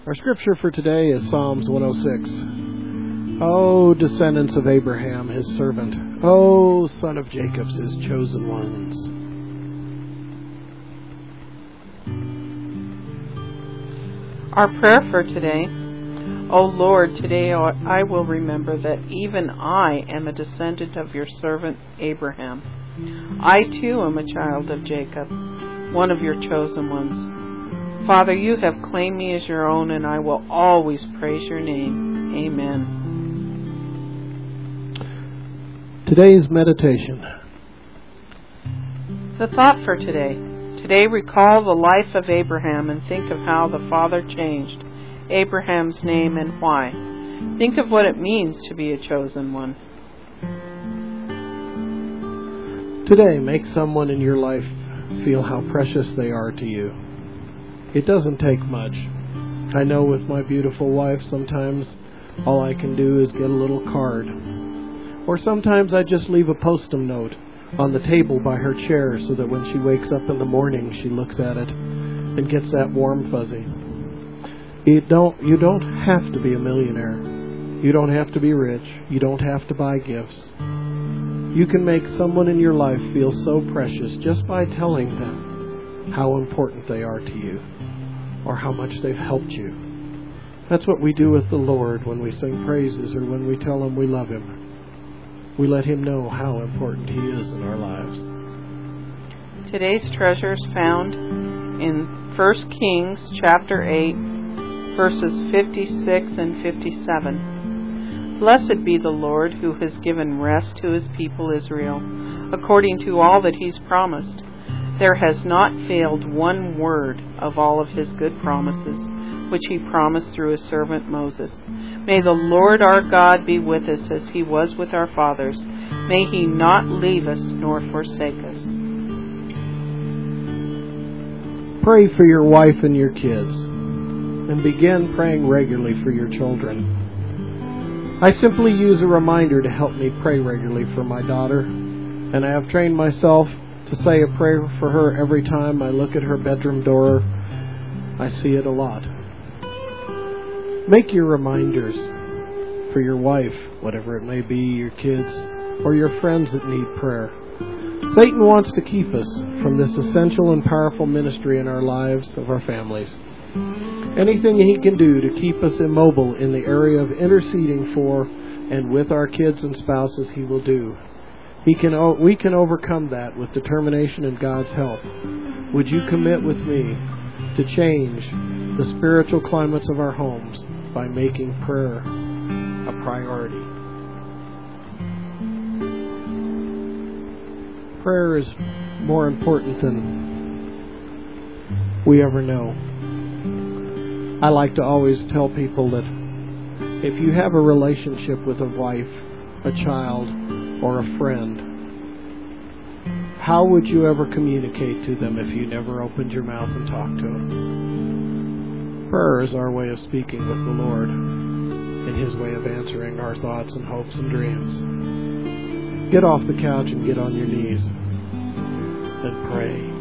Our scripture for today is Psalms 106. O descendants of Abraham, his servant, O son of Jacob, his chosen ones. Our prayer for today. O Lord, today I will remember that even I am a descendant of your servant Abraham. I too am a child of Jacob, one of your chosen ones. Father, you have claimed me as your own, and I will always praise your name. Amen. Today's meditation. The thought for today. Today recall the life of Abraham and think of how the Father changed Abraham's name and why. Think of what it means to be a chosen one. Today, make someone in your life feel how precious they are to you. It doesn't take much. I know with my beautiful wife, sometimes all I can do is get a little card. Or sometimes I just leave a post-it note on the table by her chair so that when she wakes up in the morning, she looks at it and gets that warm fuzzy. You don't have to be a millionaire. You don't have to be rich. You don't have to buy gifts. You can make someone in your life feel so precious just by telling them how important they are to you or how much they've helped you. That's what we do with the Lord when we sing praises or when we tell Him we love Him. We let Him know how important He is in our lives. Today's treasure is found in 1 Kings chapter 8, verses 56 and 57. Blessed be the Lord who has given rest to His people Israel, according to all that He's promised. There has not failed one word of all of His good promises, which He promised through His servant Moses. May the Lord our God be with us as He was with our fathers. May He not leave us nor forsake us. Pray for your wife and your kids, and begin praying regularly for your children. I simply use a reminder to help me pray regularly for my daughter, and I have trained myself to say a prayer for her every time I look at her bedroom door. I see it a lot. Make your reminders for your wife, whatever it may be, your kids, or your friends that need prayer. Satan wants to keep us from this essential and powerful ministry in our lives, of our families. Anything he can do to keep us immobile in the area of interceding for and with our kids and spouses, he will do. We can overcome that with determination and God's help. Would you commit with me to change the spiritual climates of our homes by making prayer a priority? Prayer is more important than we ever know. I like to always tell people that if you have a relationship with a wife, a child, or a friend, how would you ever communicate to them if you never opened your mouth and talked to them? Prayer is our way of speaking with the Lord and His way of answering our thoughts and hopes and dreams. Get off the couch and get on your knees and pray.